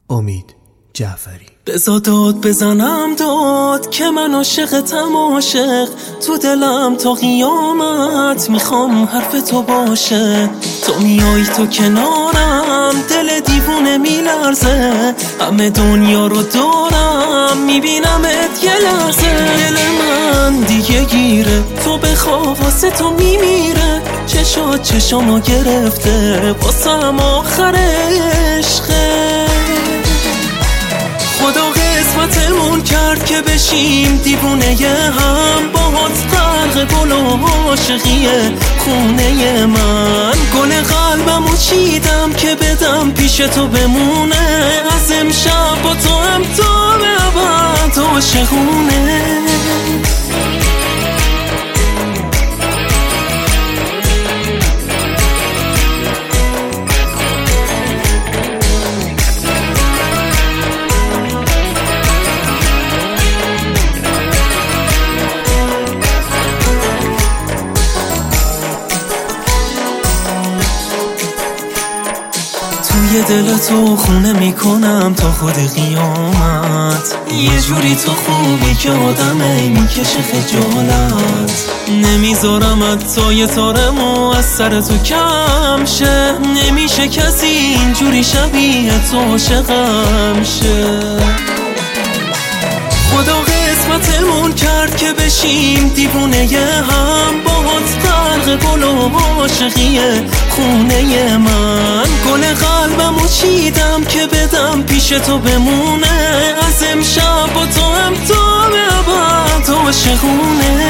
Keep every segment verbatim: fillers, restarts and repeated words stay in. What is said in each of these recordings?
امید جعفری. بزا داد بزنم داد که من عاشقتم عاشق، تو دلم تا قیامت میخوام حرف تو باشه. تو میای تو کنارم دل دیوونه میلرزه، همه دنیا رو دارم میبینمت یه لحظه. دل من دیگه گیره تو بخواه واسه تو میمیره، چشات چشامو گرفته واسم آخر عشقه. خدا قسمتمون کرد که بشیم دیوونه هم، باهات غرق گل و عاشقیه خونه من. گل قلبمو چیدم که بدم پیش تو بمونه، از امشب با تو هم تا به ابد عاشقونه. توی دل تو خونه میکنم تا خود قیامت، یه جوری تو خوبی که آدمه میکشه خجالت. نمیذارم تا یه تارمو از سر تو کم شه، نمیشه کسی اینجوری شبیه تو عاشقم شه. خدا قسمتمون کرد که بشیم دیوونه هم، باهات غرق گل و عاشقیه خونه من. گل قلبمو چیدم که بدم پیش تو بمونه، از امشب با تو هم تا به ابد عاشقونه.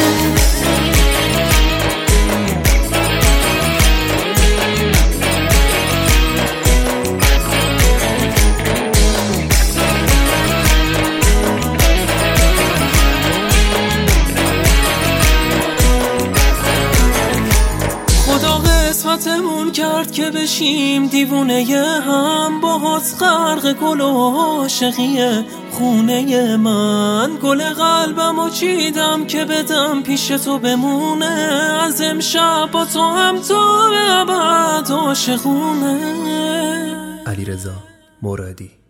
قسمتمون کرد که بشیم دیوونه هم، باهات غرق گل و عاشقیه خونه من. گل قلبمو چیدم که بدم پیش تو بمونه، از امشب با تو هم تا به ابد عاشقونه. علیرضا مرادی.